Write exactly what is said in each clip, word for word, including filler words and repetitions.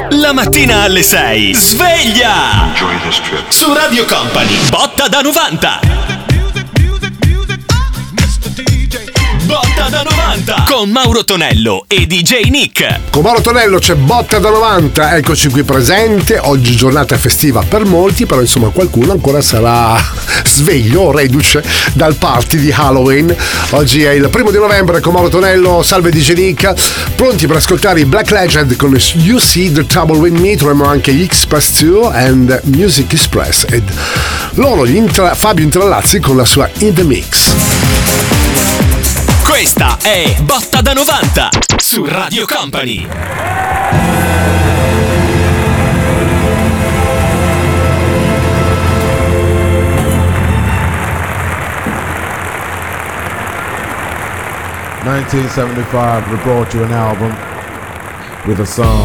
La mattina alle sei. Sveglia! Su Radio Company. Botta da novanta. Botta da novanta con Mauro Tonello e D J Nick. Con Mauro Tonello c'è Botta da novanta, eccoci qui presente. Oggi giornata festiva per molti, però insomma qualcuno ancora sarà sveglio o reduce dal party di Halloween. Oggi è il primo di novembre con Mauro Tonello. Salve D J Nick, pronti per ascoltare i Black Legend con You See the Trouble With Me. Troviamo anche X-Press due and Music Express ed loro gli intra- Fabio Intrallazzi con la sua In The Mix. Questa è Botta da novanta su Radio Company. nineteen seventy-five, we brought you an album with a song.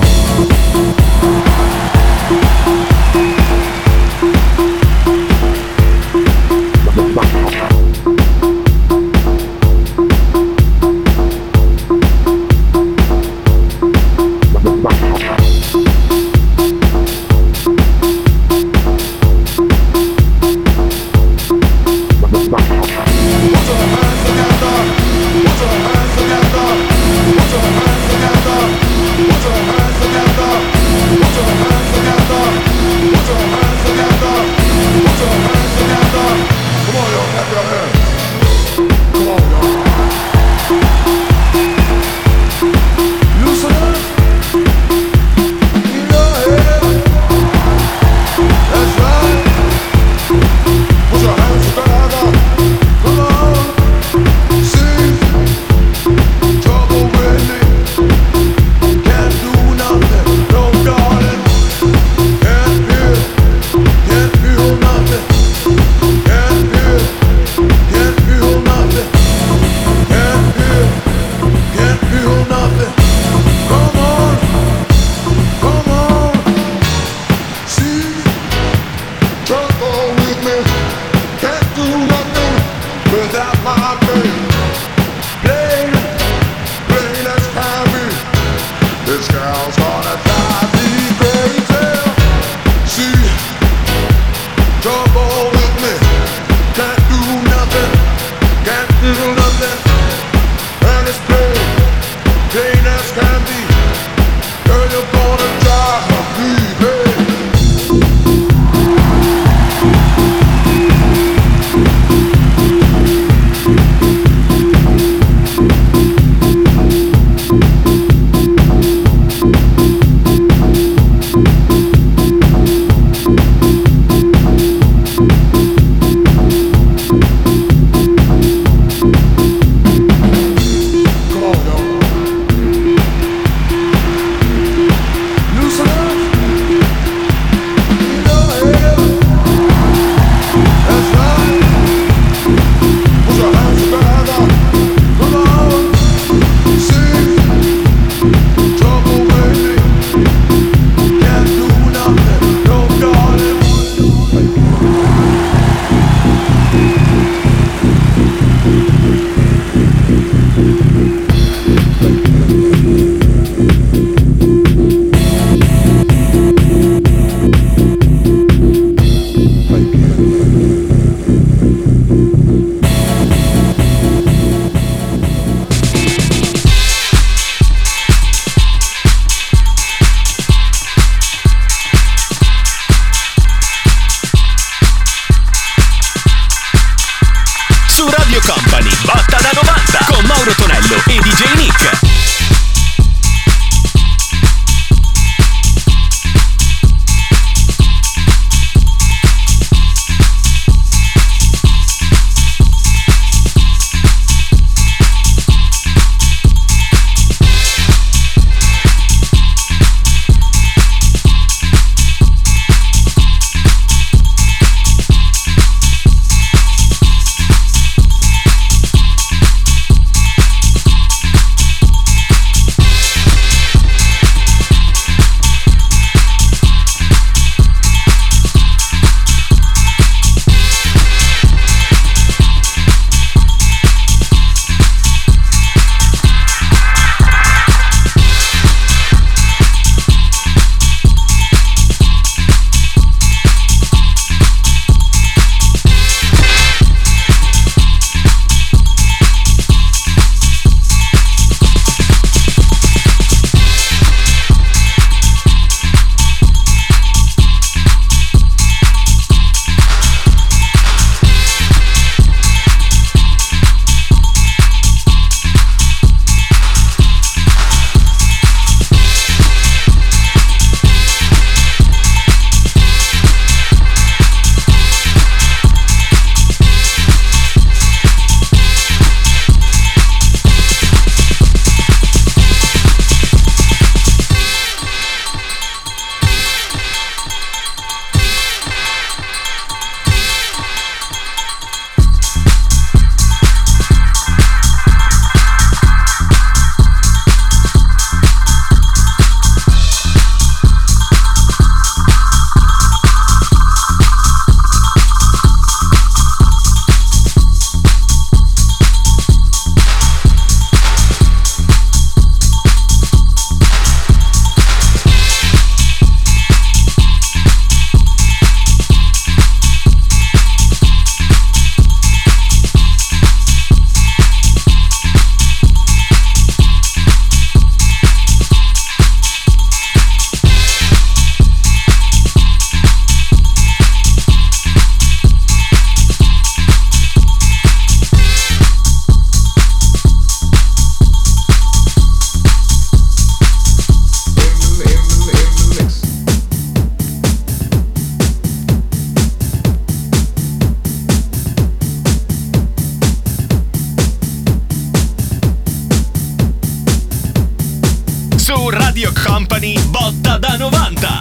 Company, botta da novanta.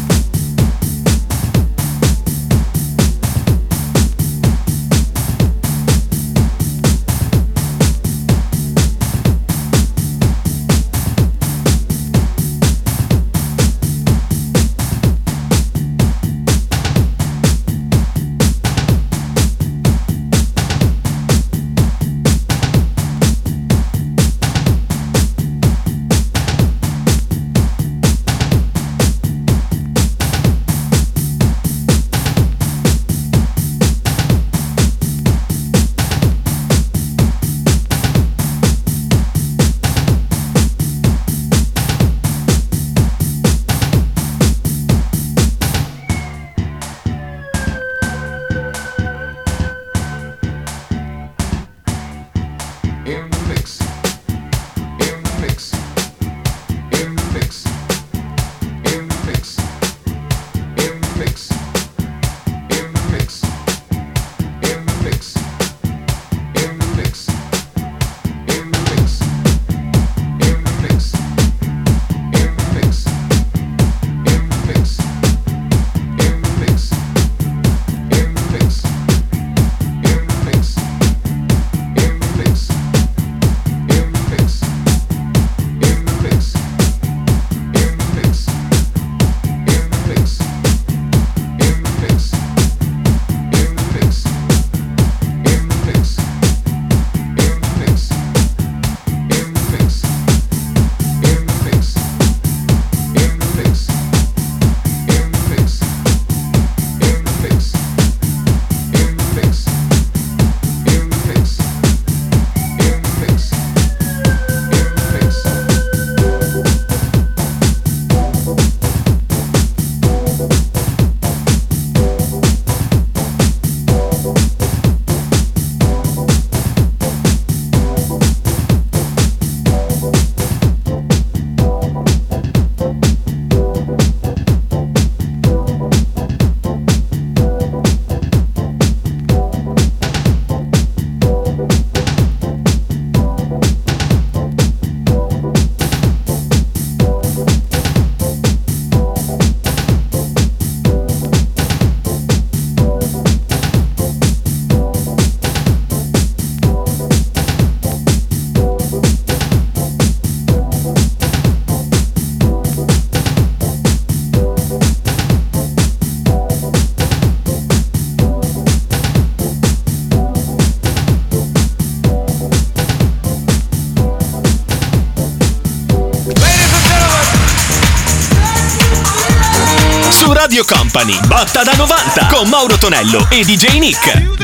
Su Radio Company, botta da novanta con Mauro Tonello e D J Nick.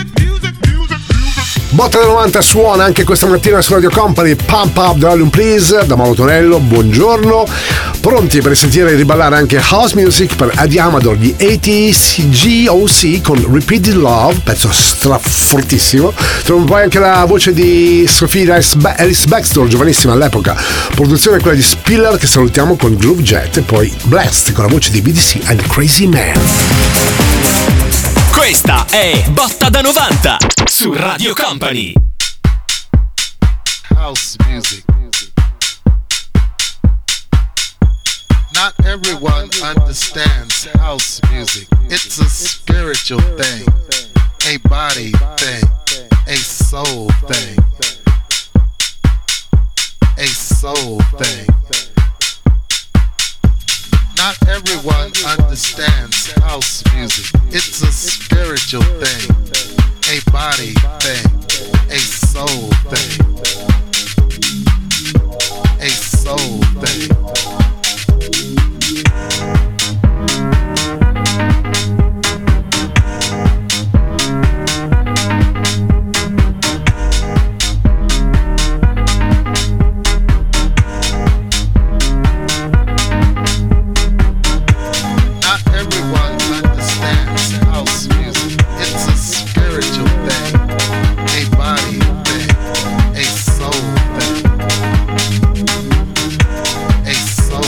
Botta da novanta suona anche questa mattina su Radio Company. Pump Up the Volume Please da Mauro Tonello, buongiorno. Pronti per sentire e riballare anche house music per Adi Amador, gli A T G O C con Repeated Love, pezzo strafortissimo. Troviamo poi anche la voce di Sophia Alice Baxter, giovanissima all'epoca. Produzione quella di Spiller, che salutiamo, con Groove Jet, e poi Blessed con la voce di B D C and Crazy Man. Questa è Botta da novanta su Radio Company. House music. Not everyone understands house music. It's a spiritual thing, a body thing, a soul thing, a soul thing. Not everyone understands house music. It's a spiritual thing, a body thing, a soul thing, a soul thing. So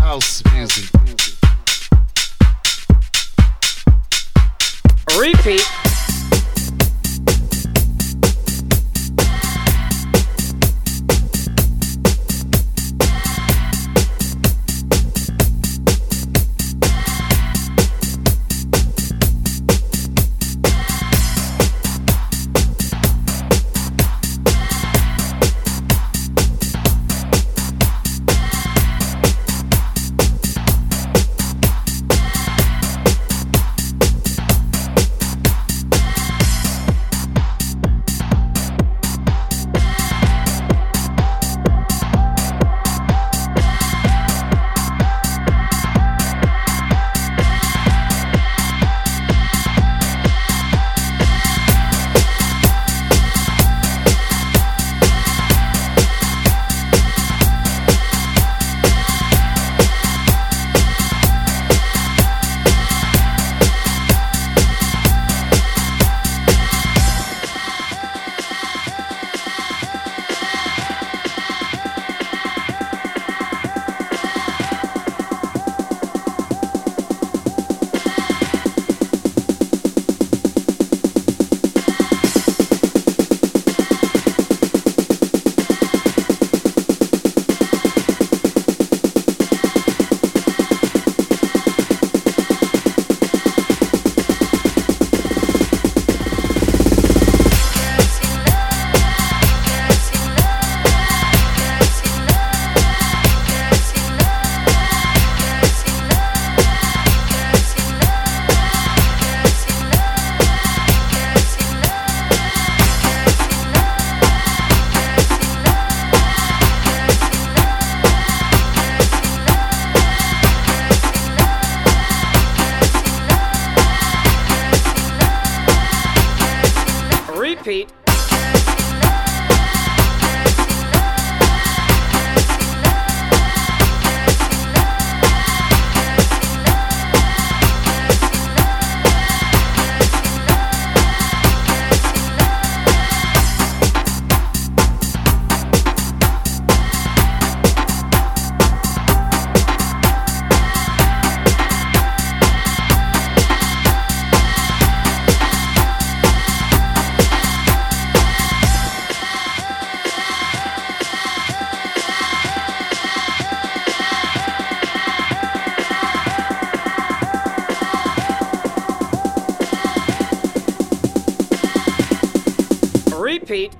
house music. Repeat. Repeat. Repeat.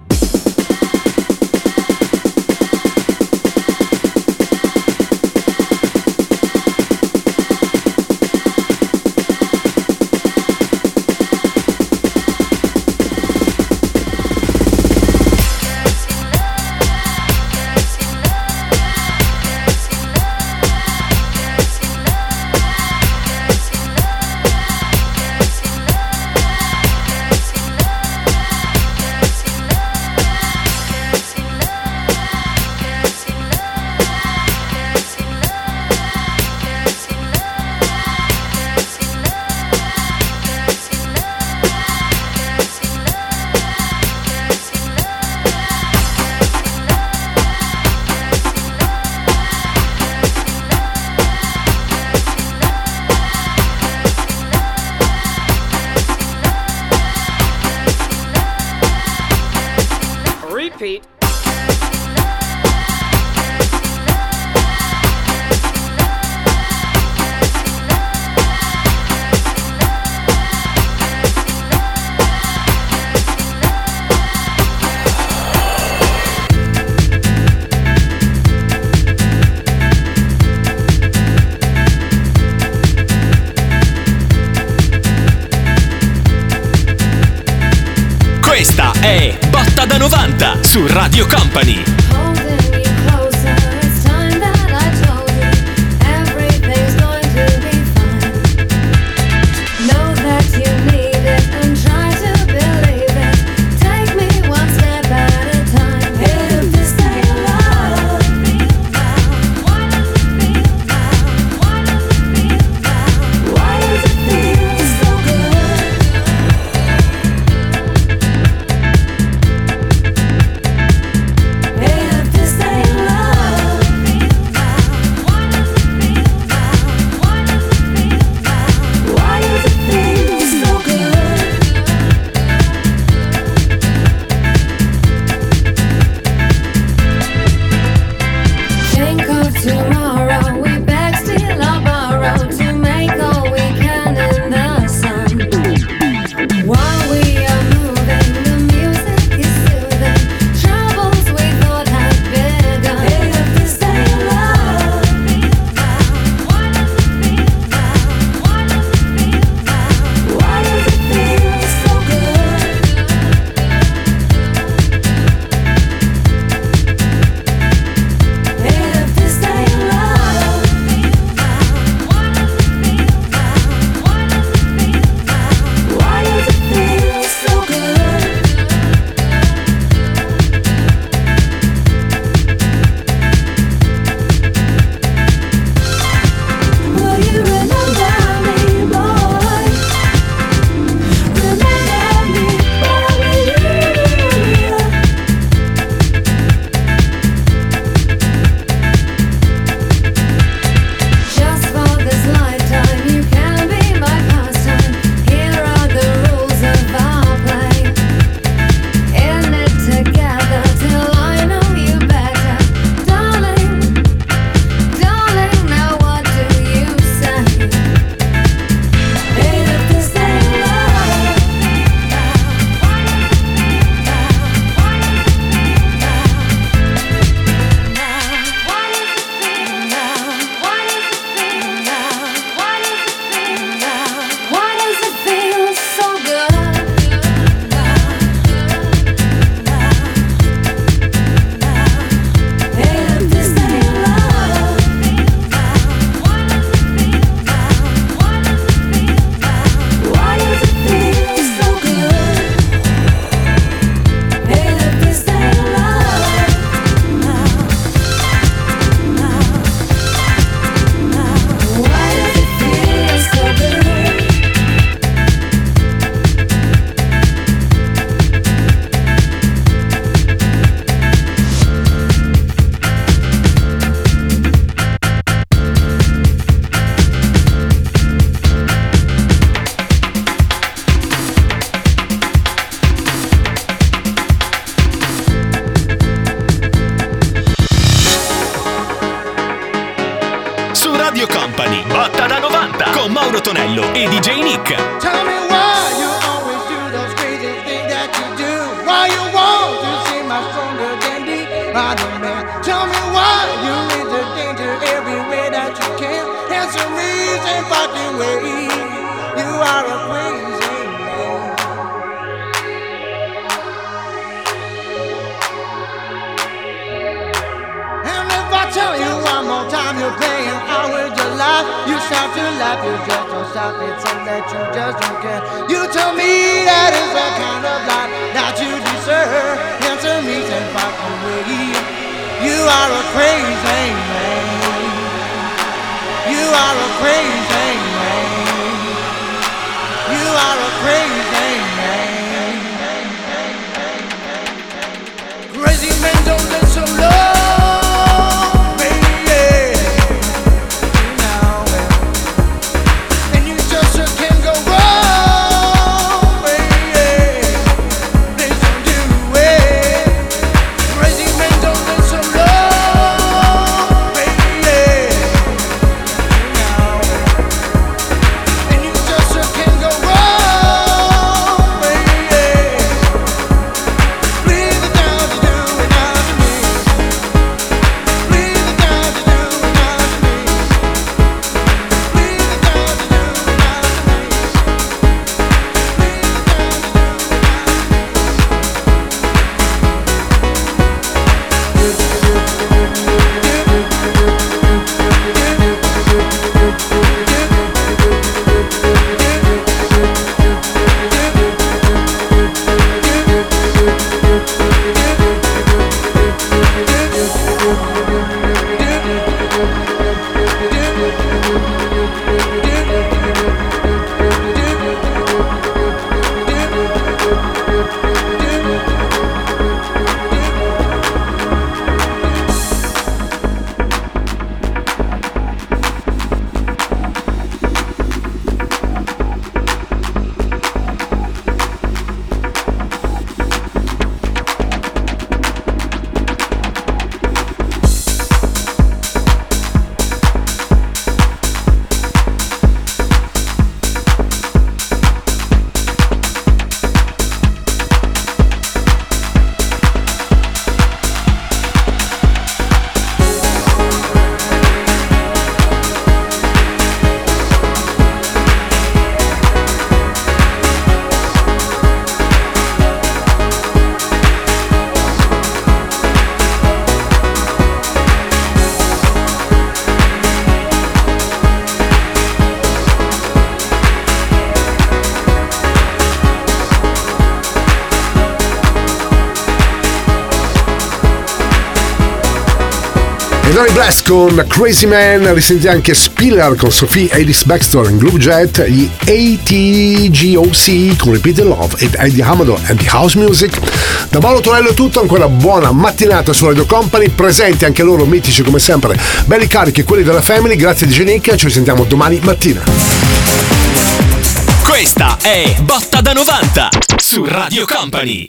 Repeat. Questa è Botta da novanta su Radio Company. If this Radio Company. Botta da novanta con Mauro Tonello e D J Nick. Tell me why you always do those crazy things that you do. Why you want to see my stronger than the other man. Tell me why you lead the danger every way that you can. There's a reason fucking way. You are a crazy man. And if I tell you one more time you're playing out with your life, you start to laugh, you just don't stop it, so that you just don't care. You tell me that is the kind of life that you deserve. Answer me, say fucking way. You are a crazy man. You are a crazy man. You are a crazy man. Crazy men don't live so long, baby. You know it. And you just can't go wrong, baby. Please don't do it. Crazy men don't live so long, baby. You know it. And you just can't go wrong, baby. Please don't do it out to me. Please don't do it out to me. Please don't do it out to me. Johnny Blast con Crazy Man, risenti anche Spiller con Sophie Ellis Bextor in Groove Jet, gli A T G O C con Repeated Love ed Eddie Hamado and the House Music. Da Mauro Tonello è tutto, ancora buona mattinata su Radio Company, presenti anche loro mitici come sempre, belli carichi quelli della Family, grazie di Genica, ci risentiamo domani mattina. Questa è Botta da novanta su Radio Company.